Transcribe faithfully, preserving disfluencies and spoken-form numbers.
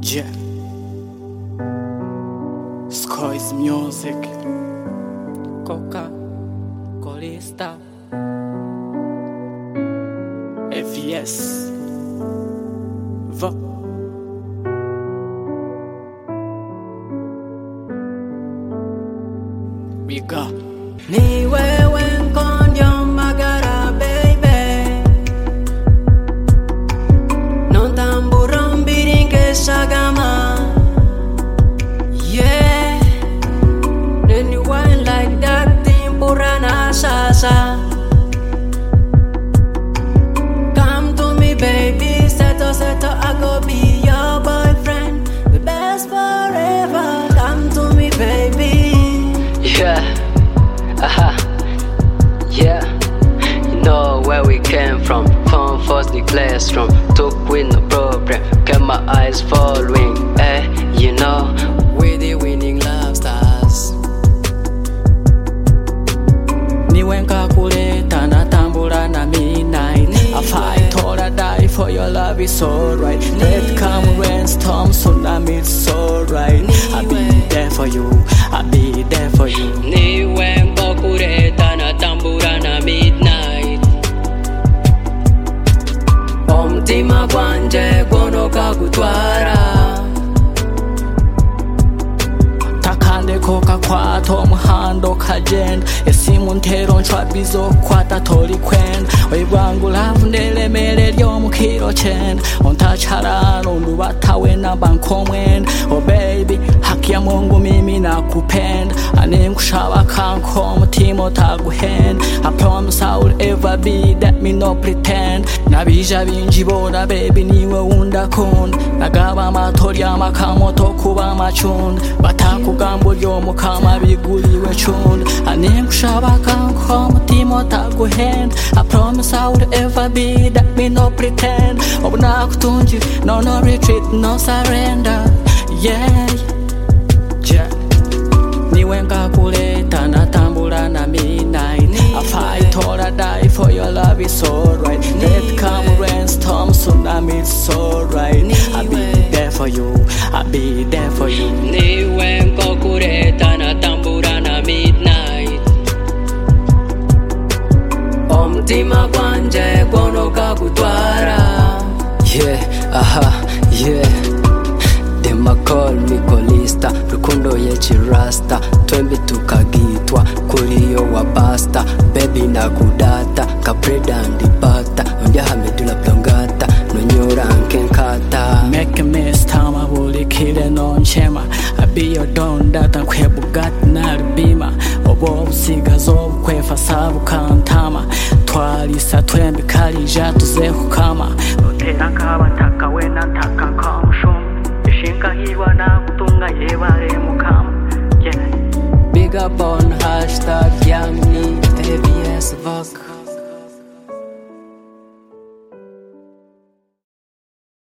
Yeah. Skoy's music. Coca, Colista, A V S, V. We got. Ni wewe nkondio magara baby, non tamburo mbiringe sagama. Yeah, then you wine like that thing purana sasa. Come to me baby, seto seto I go be your boyfriend, the best forever. Come to me baby. Yeah, aha, yeah. You know where we came from. Phone first the classroom. Took with no problem. Kept my eyes following. Eh, you know, we the winning love stars. Niwe nkakuleta natambula na midnight. I fight or I die for your love, it's alright. Let come rain, storm, tsunami, it's alright. I'll be there for you, I'll be there for you. Niwe nkakuleta natambula na midnight. Omutima gwanje gwonoka gutwara. Takande koka kwata omuhanda okagenda. Esimu ntero nshwabiza okukwata toli kwenda. Webwangula ndelemere ly'omukiro kyenda. Ontacharano ndubata wena bankomwenda. Oh baby, haki ya Mungu mimi nakupenda. Anemkushaba kanko omutima otaguhenda. I promise I will ever be that, me no pretend. Nabija binji boda baby niwe undakunda. Nagaba amatori amakamoto kuba amacunda. Batakugamba ry'omukama biguliwe cunda. Anemkushaba kanko omutima otaguhenda. I promise I will ever be that, me no pretend. Obu nakutunji, no no retreat, no surrender. Yeah, yeah. Niwe nkakuleta natambula na midnight. I fight or I die for your love, it's alright. Let come rain, storm, tsunami, it's alright. I'll be there for you, I'll be there for you. Niwe nkakuleta natambula na midnight. Omutima gwanje gwonoka gutwara. Yeah, aha, yeah. Them a call me Colista, rukundo yechi rasta. Twembi tukagitwa, kuriyo wa pasta. Baby na kudata, kapreda andipata. Ondia hamedula plongata, nonyora nkenkata. Make me stama buli kile nonchema. I be your don data kwe bugati na ribima. Obo busigazo bukwefa sabu kantama. Twalisa twembi kalija tuzehu kama. Notera nkaba ntaka wena ntaka nkamushuma. Ishinka hiwa na kutunga yebare mukama. Yeah. Big up on hashtag Yami A V S Vogue.